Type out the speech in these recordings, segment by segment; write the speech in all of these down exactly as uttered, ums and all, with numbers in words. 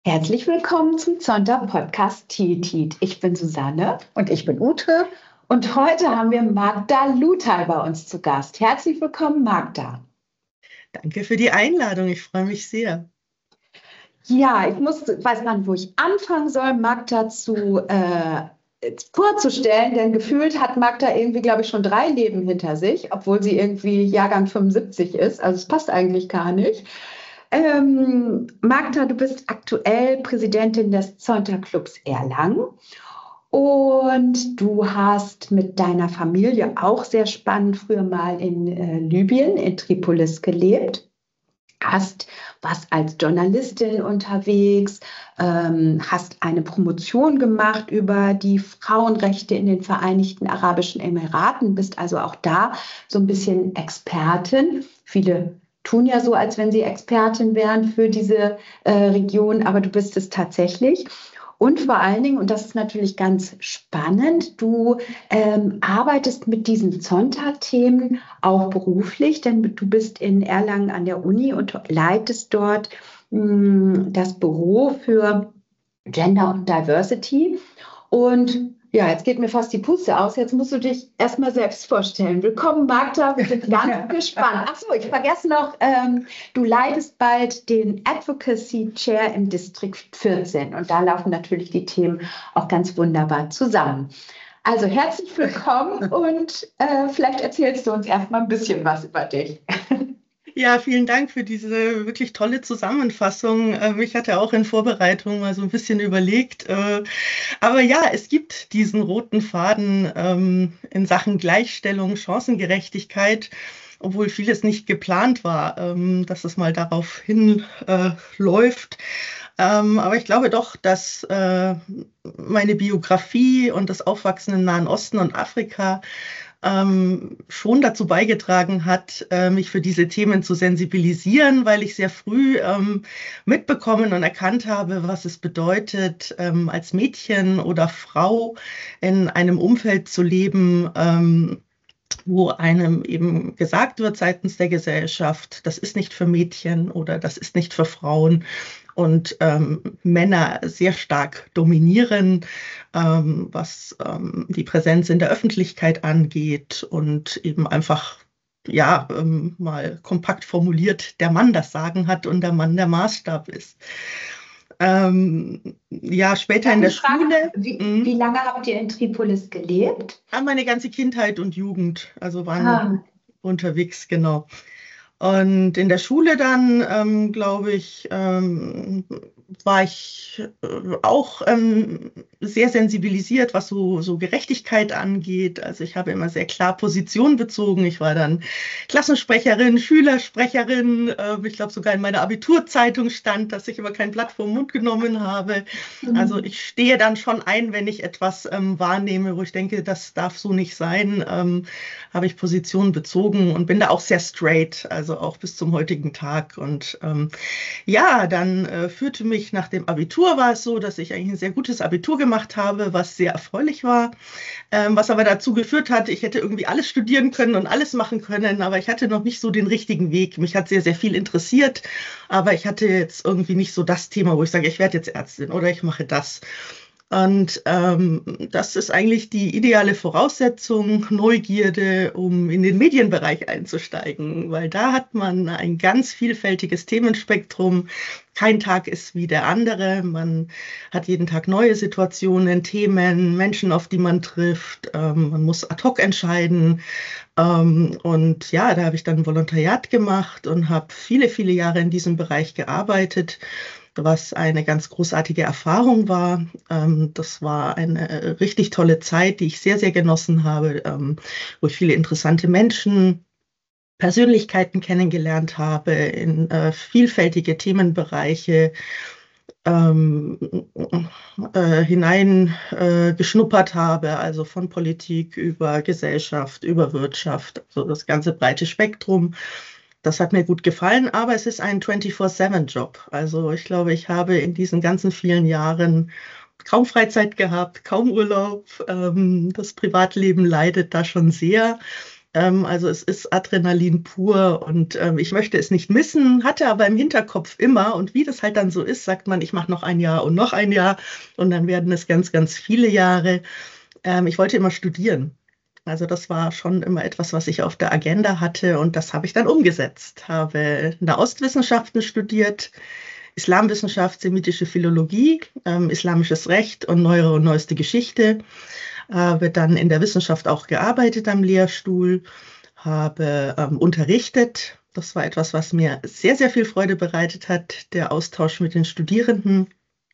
Herzlich willkommen zum Zonta-Podcast Tietit. Ich bin Susanne und ich bin Ute und heute haben wir Magda Luthal bei uns zu Gast. Herzlich willkommen, Magda. Danke für die Einladung, ich freue mich sehr. Ja, ich muss, weiß gar nicht, wo ich anfangen soll, Magda zu äh, vorzustellen, denn gefühlt hat Magda irgendwie, glaube ich, schon drei Leben hinter sich, obwohl sie irgendwie Jahrgang fünfundsiebzig ist. Also es passt eigentlich gar nicht. Ähm, Magda, du bist aktuell Präsidentin des Zonta-Clubs Erlangen und du hast mit deiner Familie auch sehr spannend früher mal in äh, Libyen, in Tripolis gelebt. Hast was als Journalistin unterwegs, ähm, hast eine Promotion gemacht über die Frauenrechte in den Vereinigten Arabischen Emiraten, bist also auch da so ein bisschen Expertin. Viele tun ja so, als wenn sie Expertin wären für diese äh, Region, aber du bist es tatsächlich. Und vor allen Dingen, und das ist natürlich ganz spannend, du ähm, arbeitest mit diesen Zonta-Themen auch beruflich, denn du bist in Erlangen an der Uni und leitest dort mh, das Büro für Gender und Diversity. Und ja, jetzt geht mir fast die Puste aus. Jetzt musst du dich erstmal selbst vorstellen. Willkommen, Magda. Wir sind ganz gespannt. Achso, ich vergesse noch, ähm, du leitest bald den Advocacy Chair im Distrikt vierzehn. Und da laufen natürlich die Themen auch ganz wunderbar zusammen. Also herzlich willkommen und äh, vielleicht erzählst du uns erstmal ein bisschen was über dich. Ja, vielen Dank für diese wirklich tolle Zusammenfassung. Ich hatte auch in Vorbereitung mal so ein bisschen überlegt. Aber ja, es gibt diesen roten Faden in Sachen Gleichstellung, Chancengerechtigkeit, obwohl vieles nicht geplant war, dass es mal darauf hinläuft. Aber ich glaube doch, dass meine Biografie und das Aufwachsen im Nahen Osten und Afrika Ähm, schon dazu beigetragen hat, äh, mich für diese Themen zu sensibilisieren, weil ich sehr früh ähm, mitbekommen und erkannt habe, was es bedeutet, ähm, als Mädchen oder Frau in einem Umfeld zu leben, ähm, wo einem eben gesagt wird seitens der Gesellschaft, das ist nicht für Mädchen oder das ist nicht für Frauen. Und ähm, Männer sehr stark dominieren, ähm, was ähm, die Präsenz in der Öffentlichkeit angeht und eben einfach, ja, ähm, mal kompakt formuliert, der Mann das Sagen hat und der Mann der Maßstab ist. Ähm, ja, später Darf in der ich fragen, Schule. Wie, mh, wie lange habt ihr in Tripolis gelebt? ah, meine ganze Kindheit und Jugend, also waren wir Ah, unterwegs, genau. Und in der Schule dann, ähm, glaube ich, ähm, war ich äh, auch ähm, sehr sensibilisiert, was so, so Gerechtigkeit angeht. Also ich habe immer sehr klar Position bezogen. Ich war dann Klassensprecherin, Schülersprecherin. Äh, ich glaube, sogar in meiner Abiturzeitung stand, dass ich immer kein Blatt vor den Mund genommen habe. Also ich stehe dann schon ein, wenn ich etwas ähm, wahrnehme, wo ich denke, das darf so nicht sein, ähm, habe ich Position bezogen und bin da auch sehr straight, also auch bis zum heutigen Tag. Und ähm, ja, dann äh, führte mich nach dem Abitur, war es so, dass ich eigentlich ein sehr gutes Abitur gemacht habe, was sehr erfreulich war, ähm, was aber dazu geführt hat, ich hätte irgendwie alles studieren können und alles machen können, aber ich hatte noch nicht so den richtigen Weg. Mich hat sehr, sehr viel interessiert, aber ich hatte jetzt irgendwie nicht so das Thema, wo ich sage, ich werde jetzt Ärztin oder ich mache das. Und ähm, das ist eigentlich die ideale Voraussetzung, Neugierde, um in den Medienbereich einzusteigen, weil da hat man ein ganz vielfältiges Themenspektrum. Kein Tag ist wie der andere. Man hat jeden Tag neue Situationen, Themen, Menschen, auf die man trifft. Ähm, man muss ad hoc entscheiden. Ähm, und ja, da habe ich dann ein Volontariat gemacht und habe viele, viele Jahre in diesem Bereich gearbeitet, was eine ganz großartige Erfahrung war. Ähm, das war eine richtig tolle Zeit, die ich sehr, sehr genossen habe, ähm, wo ich viele interessante Menschen, Persönlichkeiten kennengelernt habe, in äh, vielfältige Themenbereiche ähm, äh, hinein äh, geschnuppert habe, also von Politik über Gesellschaft, über Wirtschaft, also das ganze breite Spektrum. Das hat mir gut gefallen, aber es ist ein vierundzwanzig sieben Job. Also ich glaube, ich habe in diesen ganzen vielen Jahren kaum Freizeit gehabt, kaum Urlaub. Ähm, das Privatleben leidet da schon sehr. Ähm, also es ist Adrenalin pur und ähm, ich möchte es nicht missen, hatte aber im Hinterkopf immer, und wie das halt dann so ist, sagt man, ich mache noch ein Jahr und noch ein Jahr und dann werden es ganz, ganz viele Jahre. Ähm, ich wollte immer studieren. Also das war schon immer etwas, was ich auf der Agenda hatte, und das habe ich dann umgesetzt. Habe Nahostwissenschaften studiert, Islamwissenschaft, semitische Philologie, ähm, islamisches Recht und neuere und neueste Geschichte. Habe dann in der Wissenschaft auch gearbeitet am Lehrstuhl, habe ähm, unterrichtet. Das war etwas, was mir sehr, sehr viel Freude bereitet hat, der Austausch mit den Studierenden.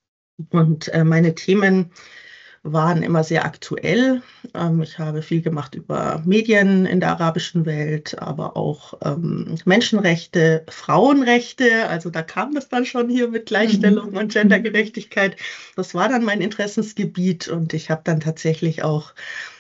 Und äh, meine Themen waren immer sehr aktuell. Ähm, ich habe viel gemacht über Medien in der arabischen Welt, aber auch ähm, Menschenrechte, Frauenrechte. Also da kam das dann schon hier mit Gleichstellung und Gendergerechtigkeit. Das war dann mein Interessensgebiet, und ich habe dann tatsächlich auch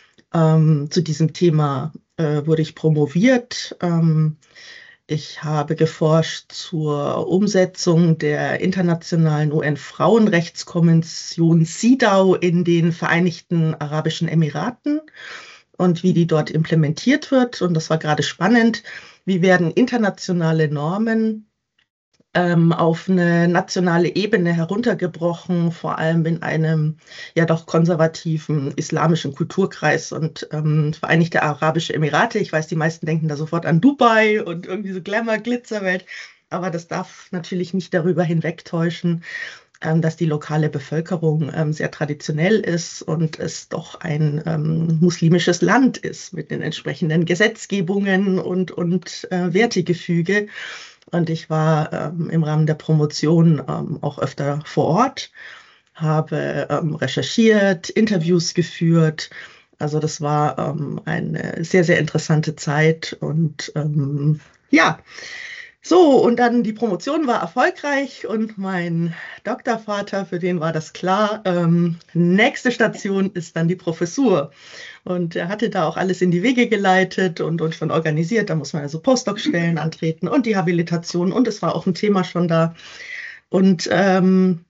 ähm, zu diesem Thema äh, wurde ich promoviert. Ähm, ich habe geforscht zur Umsetzung der internationalen U N-Frauenrechtskonvention CEDAW in den Vereinigten Arabischen Emiraten und wie die dort implementiert wird. Und das war gerade spannend. Wie werden internationale Normen ähm, auf eine nationale Ebene heruntergebrochen, vor allem in einem ja doch konservativen islamischen Kulturkreis und ähm, Vereinigte Arabische Emirate. Ich weiß, die meisten denken da sofort an Dubai und irgendwie so Glamour, Glitzerwelt, aber das darf natürlich nicht darüber hinwegtäuschen, ähm, dass die lokale Bevölkerung ähm, sehr traditionell ist und es doch ein ähm, muslimisches Land ist mit den entsprechenden Gesetzgebungen und, und äh, Wertegefüge. Und ich war ähm, im Rahmen der Promotion ähm, auch öfter vor Ort, habe ähm, recherchiert, Interviews geführt. Also das war ähm, eine sehr, sehr interessante Zeit. Und ähm, ja, so, und dann die Promotion war erfolgreich und mein Doktorvater, für den war das klar. Ähm, nächste Station ist dann die Professur. Und er hatte da auch alles in die Wege geleitet und, und schon organisiert. Da muss man also Postdoc-Stellen antreten und die Habilitation. Und es war auch ein Thema schon da. Und ähm,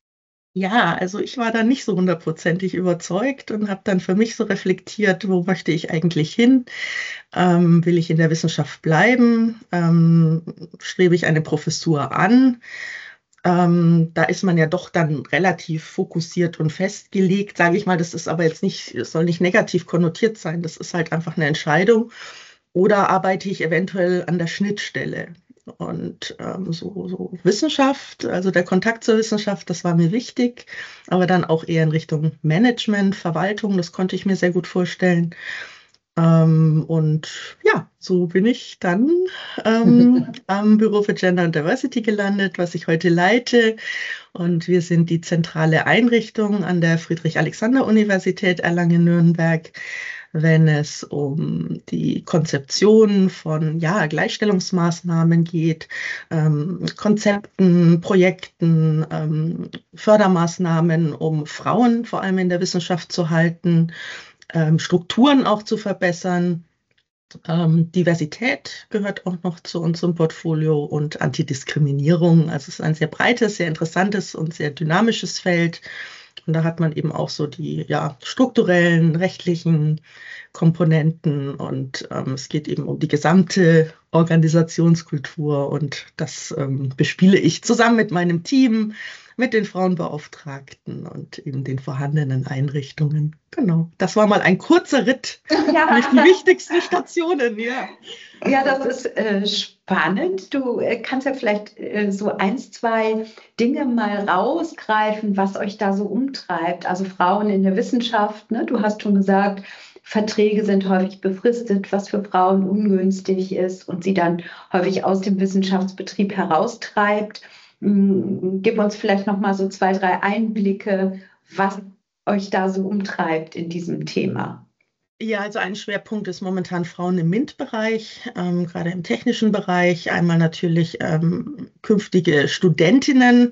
ja, also ich war da nicht so hundertprozentig überzeugt und habe dann für mich so reflektiert, wo möchte ich eigentlich hin? Ähm, will ich in der Wissenschaft bleiben? Ähm, strebe ich eine Professur an? Ähm, da ist man ja doch dann relativ fokussiert und festgelegt, sage ich mal. Das ist aber jetzt nicht, es soll nicht negativ konnotiert sein. Das ist halt einfach eine Entscheidung. Oder arbeite ich eventuell an der Schnittstelle? Und ähm, so, so Wissenschaft, also der Kontakt zur Wissenschaft, das war mir wichtig, aber dann auch eher in Richtung Management, Verwaltung, das konnte ich mir sehr gut vorstellen. Ähm, und ja, so bin ich dann ähm, am Büro für Gender and Diversity gelandet, was ich heute leite. Und wir sind die zentrale Einrichtung an der Friedrich-Alexander-Universität Erlangen-Nürnberg, wenn es um die Konzeption von ja, Gleichstellungsmaßnahmen geht, ähm, Konzepten, Projekten, ähm, Fördermaßnahmen, um Frauen vor allem in der Wissenschaft zu halten, ähm, Strukturen auch zu verbessern. Ähm, Diversität gehört auch noch zu unserem Portfolio und Antidiskriminierung. Also es ist ein sehr breites, sehr interessantes und sehr dynamisches Feld. Und da hat man eben auch so die ja, strukturellen, rechtlichen Komponenten. Und ähm, es geht eben um die gesamte Organisationskultur. Und das ähm, bespiele ich zusammen mit meinem Team, mit den Frauenbeauftragten und eben den vorhandenen Einrichtungen. Genau, das war mal ein kurzer Ritt Ja. durch die wichtigsten Stationen. Ja, Ja, das ist äh, spannend. Du äh, kannst ja vielleicht äh, so eins, zwei Dinge mal rausgreifen, was euch da so umtreibt. Also Frauen in der Wissenschaft, ne? Du hast schon gesagt, Verträge sind häufig befristet, was für Frauen ungünstig ist und sie dann häufig aus dem Wissenschaftsbetrieb heraustreibt. Mm, Gib uns vielleicht noch mal so zwei, drei Einblicke, was euch da so umtreibt in diesem Thema. Ja, also ein Schwerpunkt ist momentan Frauen im MINT-Bereich, ähm, gerade im technischen Bereich. Einmal natürlich ähm, künftige Studentinnen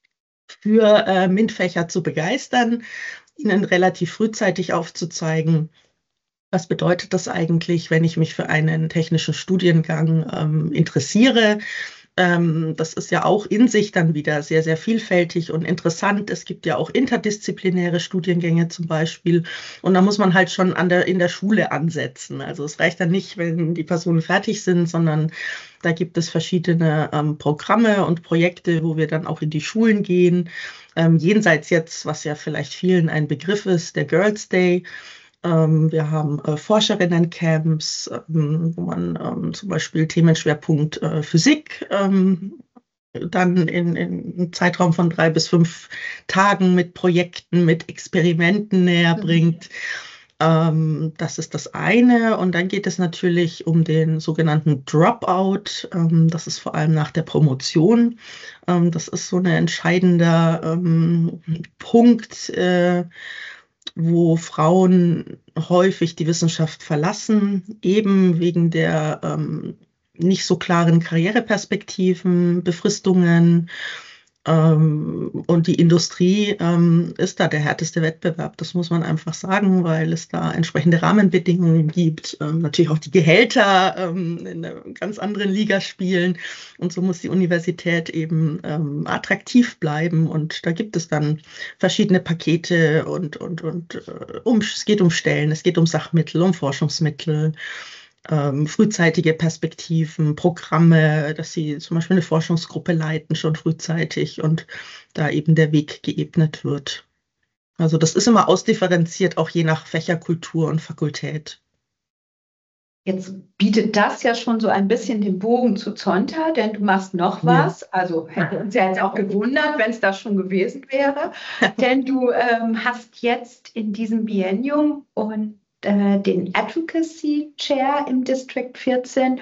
für äh, MINT-Fächer zu begeistern, ihnen relativ frühzeitig aufzuzeigen, was bedeutet das eigentlich, wenn ich mich für einen technischen Studiengang ähm, interessiere. Ähm, das ist ja auch in sich dann wieder sehr, sehr vielfältig und interessant. Es gibt ja auch interdisziplinäre Studiengänge zum Beispiel. Und da muss man halt schon an der, in der Schule ansetzen. Also es reicht dann nicht, wenn die Personen fertig sind, sondern da gibt es verschiedene ähm, Programme und Projekte, wo wir dann auch in die Schulen gehen. Ähm, jenseits jetzt, was ja vielleicht vielen ein Begriff ist, der Girls' Day. Ähm, wir haben äh, Forscherinnen-Camps, ähm, wo man ähm, zum Beispiel Themenschwerpunkt äh, Physik ähm, dann in, in einem Zeitraum von drei bis fünf Tagen mit Projekten, mit Experimenten näher bringt. Ähm, das ist das eine. Und dann geht es natürlich um den sogenannten Dropout. Ähm, das ist vor allem nach der Promotion. Ähm, das ist so ein entscheidender ähm, Punkt, äh, wo Frauen häufig die Wissenschaft verlassen, eben wegen der ähm, nicht so klaren Karriereperspektiven, Befristungen. Ähm, und die Industrie ähm, ist da der härteste Wettbewerb, das muss man einfach sagen, weil es da entsprechende Rahmenbedingungen gibt. Ähm, natürlich auch die Gehälter ähm, in einer ganz anderen Liga spielen. Und so muss die Universität eben ähm, attraktiv bleiben. Und da gibt es dann verschiedene Pakete und, und, und äh, um, es geht um Stellen, es geht um Sachmittel, um Forschungsmittel. Ähm, frühzeitige Perspektiven, Programme, dass sie zum Beispiel eine Forschungsgruppe leiten, schon frühzeitig und da eben der Weg geebnet wird. Also das ist immer ausdifferenziert, auch je nach Fächerkultur und Fakultät. Jetzt bietet das ja schon so ein bisschen den Bogen zu Zonta, denn du machst noch Ja. was. Also hätte uns ja jetzt auch gewundert, wenn es das schon gewesen wäre. Denn du ähm, hast jetzt in diesem Biennium und äh, den Advocacy Chair im District vierzehn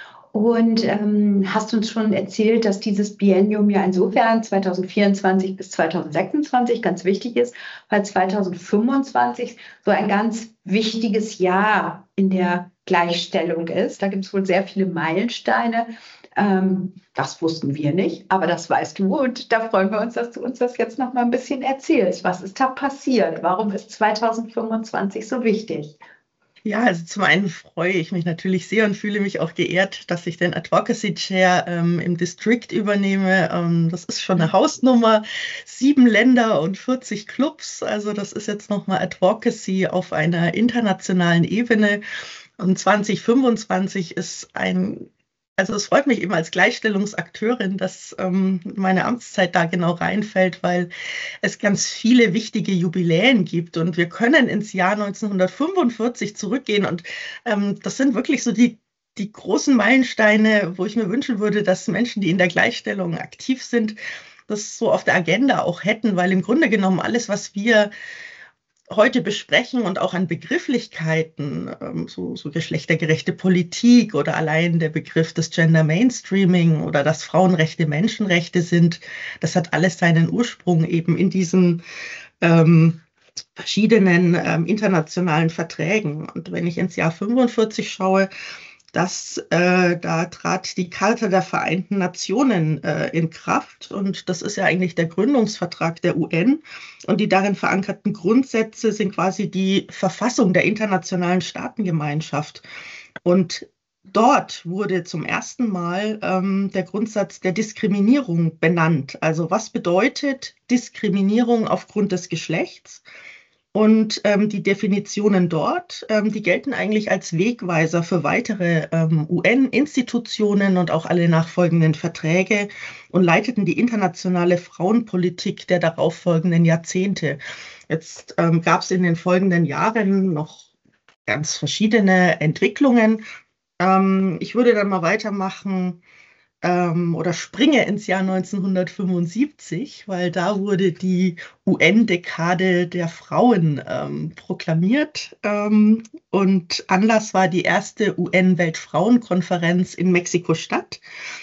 und ähm, hast uns schon erzählt, dass dieses Biennium ja insofern zweitausendvierundzwanzig bis zweitausendsechsundzwanzig ganz wichtig ist, weil zweitausendfünfundzwanzig so ein ganz wichtiges Jahr in der Gleichstellung ist. Da gibt es wohl sehr viele Meilensteine. Ähm, das wussten wir nicht, aber das weißt du. Und da freuen wir uns, dass du uns das jetzt noch mal ein bisschen erzählst. Was ist da passiert? Warum ist zweitausendfünfundzwanzig so wichtig? Ja, also zum einen freue ich mich natürlich sehr und fühle mich auch geehrt, dass ich den Advocacy Chair ähm, im District übernehme. Ähm, das ist schon eine Hausnummer, sieben Länder und vierzig Clubs. Also das ist jetzt nochmal Advocacy auf einer internationalen Ebene. Und zweitausendfünfundzwanzig ist ein, also es freut mich eben als Gleichstellungsakteurin, dass ähm, meine Amtszeit da genau reinfällt, weil es ganz viele wichtige Jubiläen gibt und wir können ins Jahr neunzehnhundertfünfundvierzig zurückgehen und ähm, das sind wirklich so die, die großen Meilensteine, wo ich mir wünschen würde, dass Menschen, die in der Gleichstellung aktiv sind, das so auf der Agenda auch hätten, weil im Grunde genommen alles, was wir heute besprechen und auch an Begrifflichkeiten, ähm, so, so geschlechtergerechte Politik oder allein der Begriff des Gender Mainstreaming oder dass Frauenrechte Menschenrechte sind, das hat alles seinen Ursprung eben in diesen ähm, verschiedenen ähm, internationalen Verträgen. Und wenn ich ins Jahr fünfundvierzig schaue, dass äh, da trat die Charta der Vereinten Nationen äh, in Kraft und das ist ja eigentlich der Gründungsvertrag der U N und die darin verankerten Grundsätze sind quasi die Verfassung der internationalen Staatengemeinschaft und dort wurde zum ersten Mal ähm, der Grundsatz der Diskriminierung benannt. Also was bedeutet Diskriminierung aufgrund des Geschlechts? Und ähm, die Definitionen dort, ähm, die gelten eigentlich als Wegweiser für weitere ähm, U N-Institutionen und auch alle nachfolgenden Verträge und leiteten die internationale Frauenpolitik der darauffolgenden Jahrzehnte. Jetzt ähm, gab es in den folgenden Jahren noch ganz verschiedene Entwicklungen. Ähm, ich würde dann mal weitermachen ähm, oder springe ins Jahr neunzehnhundertfünfundsiebzig, weil da wurde die U N-Dekade der Frauen ähm, proklamiert. Ähm, und Anlass war die erste U N-Weltfrauenkonferenz in Mexiko-Stadt.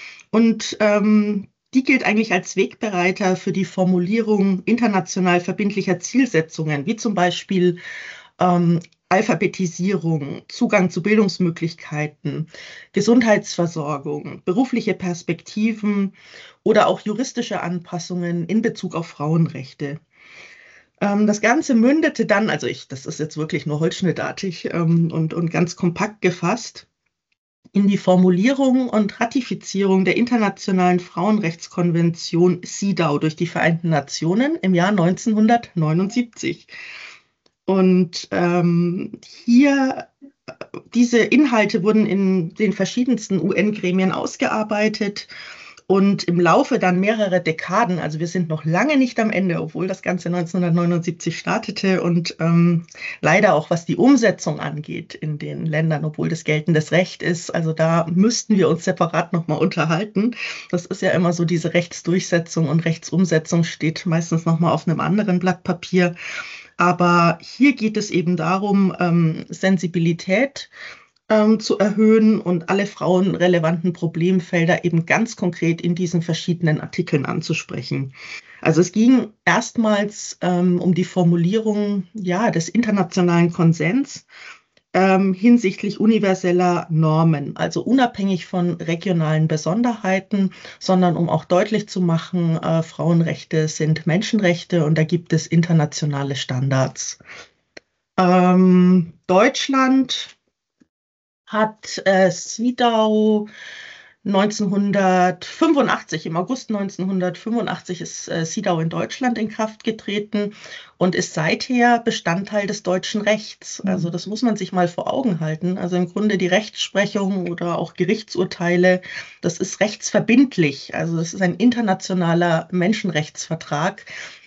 Und ähm, die gilt eigentlich als Wegbereiter für die Formulierung international verbindlicher Zielsetzungen, wie zum Beispiel ähm, Alphabetisierung, Zugang zu Bildungsmöglichkeiten, Gesundheitsversorgung, berufliche Perspektiven oder auch juristische Anpassungen in Bezug auf Frauenrechte. Ähm, das Ganze mündete dann, also ich, das ist jetzt wirklich nur holzschnittartig ähm, und, und ganz kompakt gefasst, in die Formulierung und Ratifizierung der Internationalen Frauenrechtskonvention CEDAW durch die Vereinten Nationen im Jahr neunzehnhundertneunundsiebzig. Und ähm, hier, diese Inhalte wurden in den verschiedensten U N-Gremien ausgearbeitet. Und im Laufe dann mehrerer Dekaden, also wir sind noch lange nicht am Ende, obwohl das Ganze neunzehnhundertneunundsiebzig startete und ähm, leider auch was die Umsetzung angeht in den Ländern, obwohl das geltendes Recht ist. Also da müssten wir uns separat nochmal unterhalten. Das ist ja immer so, diese Rechtsdurchsetzung und Rechtsumsetzung steht meistens nochmal auf einem anderen Blatt Papier. Aber hier geht es eben darum, ähm, Sensibilität zu erhöhen und alle frauenrelevanten Problemfelder eben ganz konkret in diesen verschiedenen Artikeln anzusprechen. Also es ging erstmals ähm, um die Formulierung ja, des internationalen Konsens ähm, hinsichtlich universeller Normen, also unabhängig von regionalen Besonderheiten, sondern um auch deutlich zu machen, äh, Frauenrechte sind Menschenrechte und da gibt es internationale Standards. Ähm, Deutschland hat äh, CEDAW neunzehnhundertfünfundachtzig, im August neunzehnhundertfünfundachtzig ist äh, CEDAW in Deutschland in Kraft getreten und ist seither Bestandteil des deutschen Rechts. Also das muss man sich mal vor Augen halten. Also im Grunde die Rechtsprechung oder auch Gerichtsurteile, das ist rechtsverbindlich. Also das ist ein internationaler Menschenrechtsvertrag.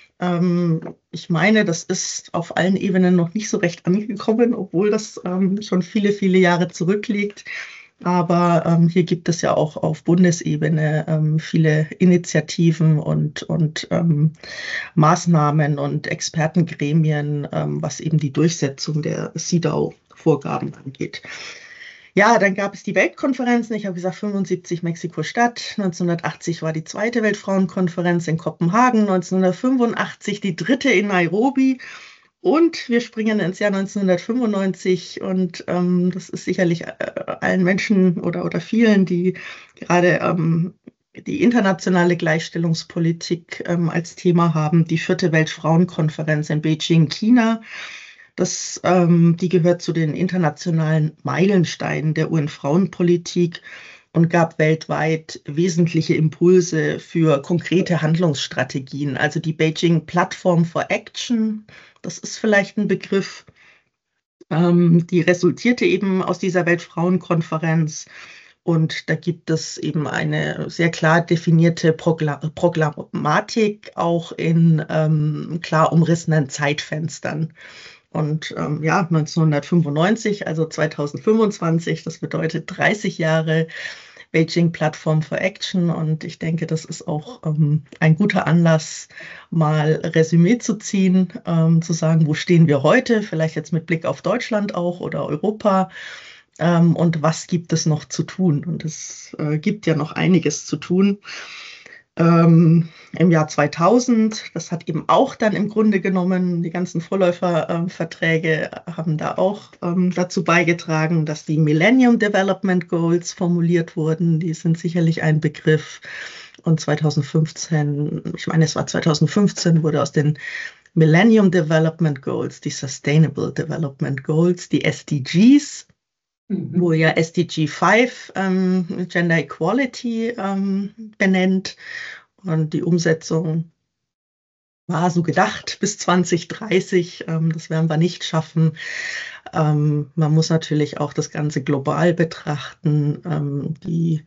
Ich meine, das ist auf allen Ebenen noch nicht so recht angekommen, obwohl das ähm, schon viele, viele Jahre zurückliegt. Aber ähm, hier gibt es ja auch auf Bundesebene ähm, viele Initiativen und, und ähm, Maßnahmen und Expertengremien, ähm, was eben die Durchsetzung der CEDAW-Vorgaben angeht. Ja, dann gab es die Weltkonferenzen. Ich habe gesagt, fünfundsiebzig Mexiko-Stadt, neunzehnhundertachtzig war die zweite Weltfrauenkonferenz in Kopenhagen, neunzehnhundertfünfundachtzig die dritte in Nairobi und wir springen ins Jahr neunzehnhundertfünfundneunzig und ähm, das ist sicherlich äh, allen Menschen oder, oder vielen, die gerade ähm, die internationale Gleichstellungspolitik ähm, als Thema haben, die vierte Weltfrauenkonferenz in Beijing, China. Das, ähm, die gehört zu den internationalen Meilensteinen der U N-Frauenpolitik und gab weltweit wesentliche Impulse für konkrete Handlungsstrategien. Also die Beijing Platform for Action, das ist vielleicht ein Begriff, ähm, die resultierte eben aus dieser Weltfrauenkonferenz. Und da gibt es eben eine sehr klar definierte Prokla- Programmatik, auch in ähm, klar umrissenen Zeitfenstern. Und ähm, ja, neunzehnhundertfünfundneunzig, also zweitausendfünfundzwanzig, das bedeutet dreißig Jahre Beijing Platform for Action. Und ich denke, das ist auch ähm, ein guter Anlass, mal Resümee zu ziehen, ähm, zu sagen, wo stehen wir heute, vielleicht jetzt mit Blick auf Deutschland auch oder Europa. Ähm, und was gibt es noch zu tun? Und es äh, gibt ja noch einiges zu tun. Ähm, im Jahr zweitausend, das hat eben auch dann im Grunde genommen, die ganzen Vorläuferverträge äh, haben da auch ähm, dazu beigetragen, dass die Millennium Development Goals formuliert wurden. Die sind sicherlich ein Begriff. Und zweitausendfünfzehn, ich meine, es war zweitausendfünfzehn, wurde aus den Millennium Development Goals die Sustainable Development Goals, die S D Gs, mhm. wo ja S D G fünf ähm, Gender Equality ähm, benennt. Und die Umsetzung war so gedacht bis zwanzig dreißig. Ähm, das werden wir nicht schaffen. Ähm, man muss natürlich auch das Ganze global betrachten. Ähm, die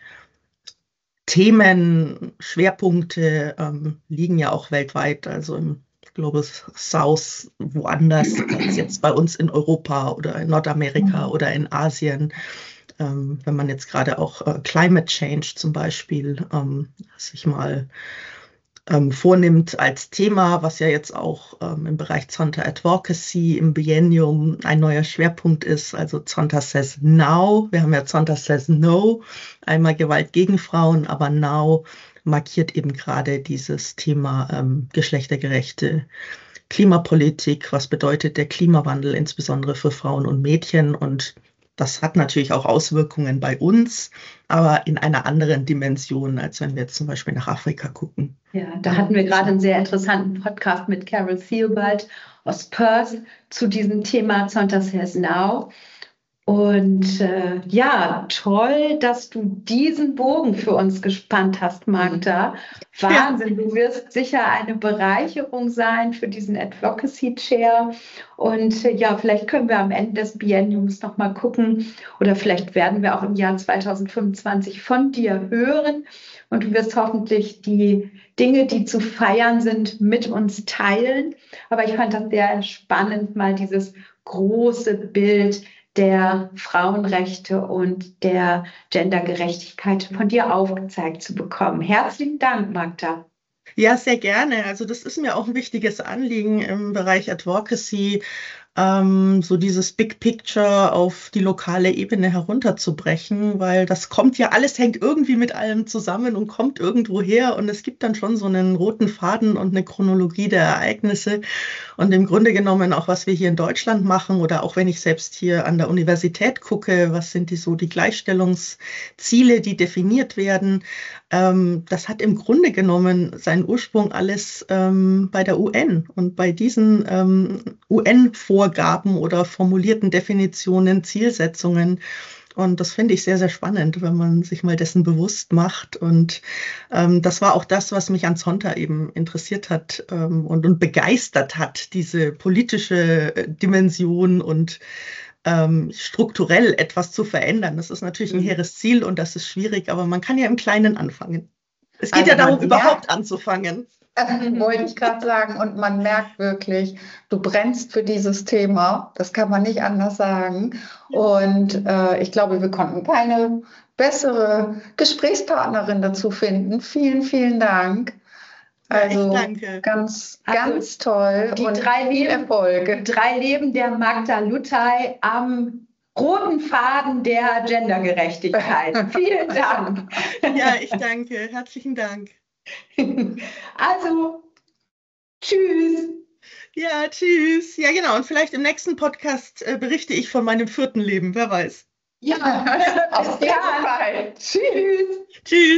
Themen, Schwerpunkte ähm, liegen ja auch weltweit, also im Global South woanders als jetzt bei uns in Europa oder in Nordamerika oder in Asien. Ähm, wenn man jetzt gerade auch äh, Climate Change zum Beispiel ähm, sich mal ähm, vornimmt als Thema, was ja jetzt auch ähm, im Bereich Zonta Advocacy im Biennium ein neuer Schwerpunkt ist. Also Zonta Says Now. Wir haben ja Zonta Says No, einmal Gewalt gegen Frauen, aber Now markiert eben gerade dieses Thema ähm, geschlechtergerechte Klimapolitik. Was bedeutet der Klimawandel insbesondere für Frauen und Mädchen? Und das hat natürlich auch Auswirkungen bei uns, aber in einer anderen Dimension, als wenn wir jetzt zum Beispiel nach Afrika gucken. Ja, da hatten wir gerade einen sehr interessanten Podcast mit Carol Theobald aus Perth zu diesem Thema Zonta Says Now. Und äh, ja, toll, dass du diesen Bogen für uns gespannt hast, Magda. Wahnsinn, du wirst sicher eine Bereicherung sein für diesen Advocacy Chair. Und äh, ja, vielleicht können wir am Ende des Bienniums noch mal gucken oder vielleicht werden wir auch im Jahr zweitausendfünfundzwanzig von dir hören. Und du wirst hoffentlich die Dinge, die zu feiern sind, mit uns teilen. Aber ich fand das sehr spannend, mal dieses große Bild der Frauenrechte und der Gendergerechtigkeit von dir aufgezeigt zu bekommen. Herzlichen Dank, Magda. Ja, sehr gerne. Also das ist mir auch ein wichtiges Anliegen im Bereich Advocacy, ähm, so dieses Big Picture auf die lokale Ebene herunterzubrechen, weil das kommt ja, alles hängt irgendwie mit allem zusammen und kommt irgendwo her und es gibt dann schon so einen roten Faden und eine Chronologie der Ereignisse und im Grunde genommen auch, was wir hier in Deutschland machen oder auch wenn ich selbst hier an der Universität gucke, was sind die so die Gleichstellungsziele, die definiert werden, ähm, das hat im Grunde genommen seinen Ursprung alles ähm, bei der U N und bei diesen ähm, U N-Vorgaben oder formulierten Definitionen, Zielsetzungen. Und das finde ich sehr, sehr spannend, wenn man sich mal dessen bewusst macht. Und ähm, das war auch das, was mich an Zonta eben interessiert hat ähm, und, und begeistert hat, diese politische Dimension und ähm, strukturell etwas zu verändern. Das ist natürlich ein hehres Ziel und das ist schwierig, aber man kann ja im Kleinen anfangen. Es geht Also ja darum, man überhaupt merkt, anzufangen. äh, wollte ich gerade sagen, und man merkt wirklich, du brennst für dieses Thema. Das kann man nicht anders sagen. Und äh, ich glaube, wir konnten keine bessere Gesprächspartnerin dazu finden. Vielen, vielen Dank. Ja, ich Also danke. ganz, Also ganz toll die und drei viel Leben, Erfolg. drei Leben der Magda Luthey am roten Faden der Gendergerechtigkeit. Vielen Dank. Ja, ich danke. Herzlichen Dank. Also, tschüss. Ja, tschüss. Ja, genau. Und vielleicht im nächsten Podcast äh, berichte ich von meinem vierten Leben. Wer weiß. Ja, Auf jeden Fall. Tschüss. Tschüss.